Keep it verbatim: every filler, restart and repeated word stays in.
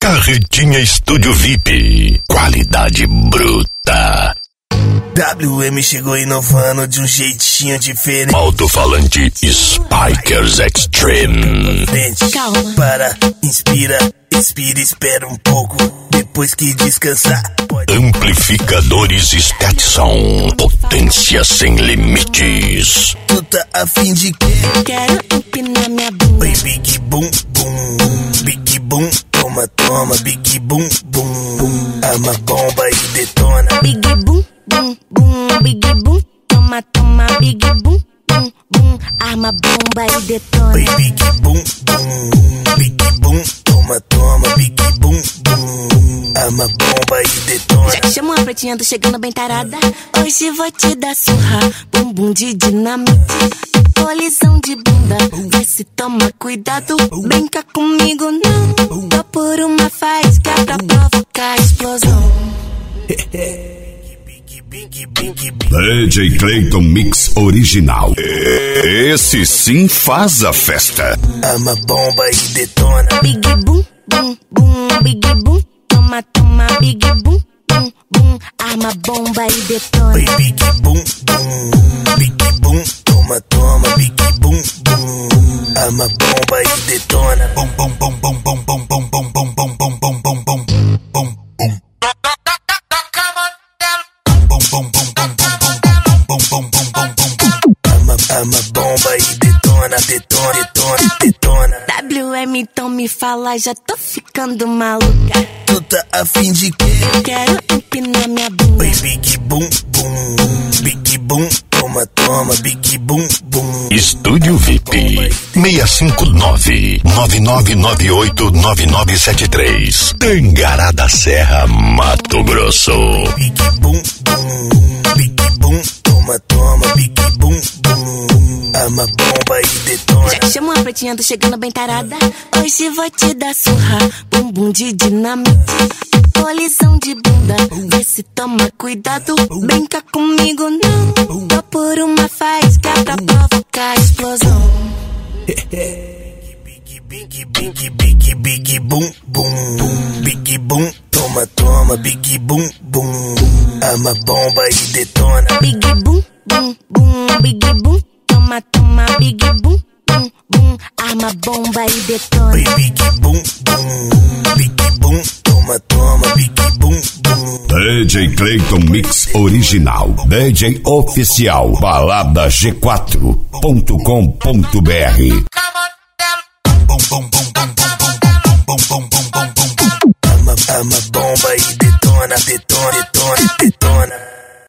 Carretinha Estúdio V I P. Qualidade bruta. W M chegou inovando de um jeitinho diferente. Alto-falante Spikers Extreme. Calma. Para, inspira, expira, espera um pouco. Depois que descansar, pode... Amplificadores Stetson. Potência sem limites. Tu tá afim de quê? Quero empinar minha bunda. Oi, big boom, boom. Big boom, toma, toma. Big boom, boom, boom. Arma bomba e detona. Big boom, boom, boom. Big boom, toma, toma. Big boom, boom, boom. Arma bomba e detona. Oi, big boom, boom. Big boom, toma, toma. Big boom, boom. Arma bomba e detona. Já que chamou a pretinha, tô chegando bem tarada. Hoje vou te dar surra. Bumbum de dinamite. Colisão de bunda. Vê se toma cuidado. Brinca comigo não. Tô por uma faísca pra provocar explosão. D J Clayton Mix Original. Esse sim faz a festa. Arma bomba e detona. Big boom, boom, boom. Big boom, toma, toma. Big boom, boom, boom. Arma bomba e detona. Oi, big boom, boom. Big boom, toma, toma. Big boom, boom. Arma bomba e detona. Bom, bom, bom, bom, bom, bom, bom, bom, bom, bom, bom, bom, bom, bom, bom, bom. Arma bomba e detona, detona, detona, detona. W M então me fala, já tô ficando maluca. Tu tá afim de quê? Quero empinar minha bunda. Oi, big boom, boom. Big boom, toma, toma. Big boom, boom. Estúdio V I P seis cinco nove, nove nove nove oito, nove nove sete três. Tangará da Serra, Mato Grosso. Big boom, boom. Big boom, toma, toma. Big boom, boom. Arma bomba e detona. Já que chamou a pretinha, tô chegando bem tarada. Hoje vou te dar surra. Bumbum de dinamite. Colisão de bunda. Vê se toma cuidado. Brinca comigo não. Tô por uma faísca pra provocar explosão. Big, big, big, big, big boom, boom. Big boom, toma, toma. Big boom, boom. Arma bomba e detona. Big boom, boom, boom. Big boom, toma, toma. Big boom, boom, boom. Arma bomba e detona. Oi, big boom, boom. Big boom, toma, toma. Big boom, boom. D J Clayton Mix Original. D J Oficial. Balada G quatro ponto com ponto B R. Arma, arma bomba e detona, detona, detona, detona.